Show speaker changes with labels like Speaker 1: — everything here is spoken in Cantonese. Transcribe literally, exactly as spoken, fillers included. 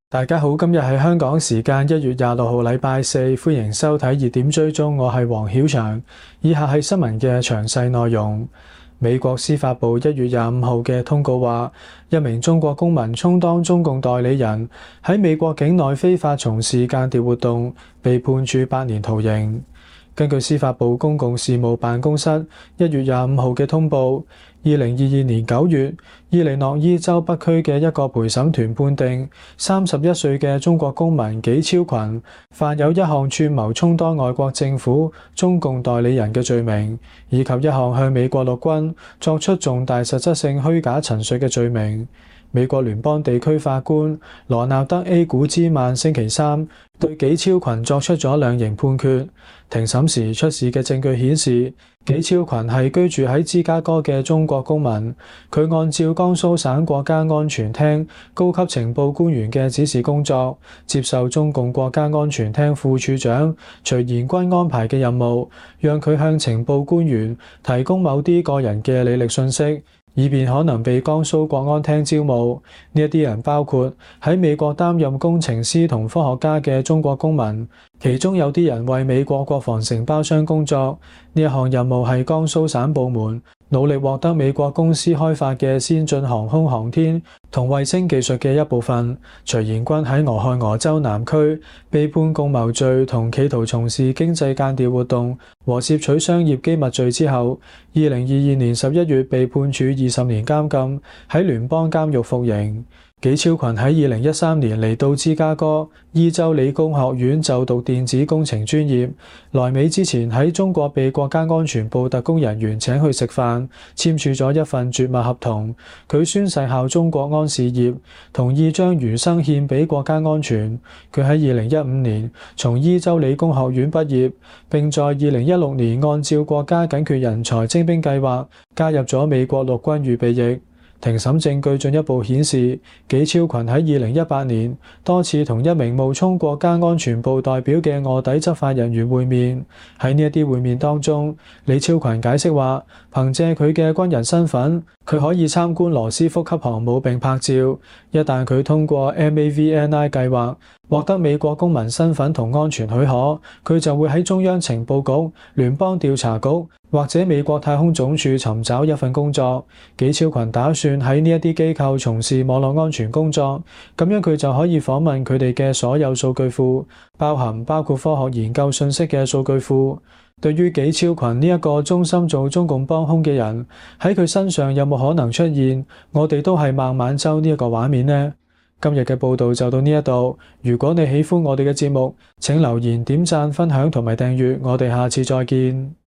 Speaker 1: 大家好，今日係香港時間一月廿六號禮拜四，歡迎收睇熱點追蹤，我係黃曉翔。以下係新聞嘅詳細內容。美國司法部一月廿五號嘅通告話，一名中國公民充當中共代理人，喺美國境內非法從事間諜活動，被判處八年徒刑。根據司法部公共事務辦公室一月廿五號嘅通報，二零二二年九月，伊利諾伊州北區嘅一個陪審團判定三十一歲嘅中國公民紀超群犯有一項串謀充當外國政府中共代理人嘅罪名，以及一項向美國陸軍作出重大實質性虛假陳述嘅罪名。美國聯邦地區法官羅納德 A 古茲曼星期三對紀超群作出咗量刑判決。庭審時出示嘅證據顯示，紀超群係居住喺芝加哥嘅中國公民。佢按照江蘇省國家安全廳高級情報官員嘅指示工作，接受中共國家安全廳副處長徐延軍安排嘅任務，讓佢向情報官員提供某啲個人嘅履歷信息，以便可能被江蘇國安廳招募。呢一啲人包括喺美國擔任工程師同科學家嘅中國公民，其中有啲人為美國國防承包商工作。呢一項任務係江蘇省部門努力獲得美國公司開發嘅先進航空航天同衛星技術嘅一部分。徐延軍喺俄亥俄州南區被判共謀罪同企圖從事經濟間諜活動和竊取商業機密罪之後，二零二二年十一月被判處二十年監禁，喺聯邦監獄服刑。紀超群喺二零一三年嚟到芝加哥伊州理工學院就讀電子工程專業。來美之前喺中國被國家安全部特工人員請去食飯，簽署咗一份絕密合同。佢宣誓效忠國安事業，同意將餘生獻俾國家安全。佢喺二零一五年從伊州理工學院畢業，並在二零一六年按照國家緊缺人才徵兵計劃加入咗美國陸軍預備役。庭審證據進一步顯示，紀超群喺二零一八年多次同一名冒充國家安全部代表嘅臥底執法人員會面。喺呢一啲會面當中，李超群解釋話，憑借佢嘅軍人身份，佢可以參觀羅斯福級航母並拍照。一旦佢通過 M A V N I 計劃，獲得美國公民身份同安全許可，佢就會喺中央情報局、聯邦調查局或者美國太空總署尋找一份工作。紀超群打算喺呢一啲機構從事網絡安全工作，咁樣佢就可以訪問佢哋嘅所有數據庫，包含包括科學研究信息嘅數據庫。對於紀超群呢一個忠心做中共幫兇嘅人，喺佢身上有冇可能出現我哋都係孟晚舟呢一個畫面呢？今日嘅報道就到呢一度。如果你喜歡我哋嘅節目，請留言、點讚、分享同埋訂閱。我哋下次再見。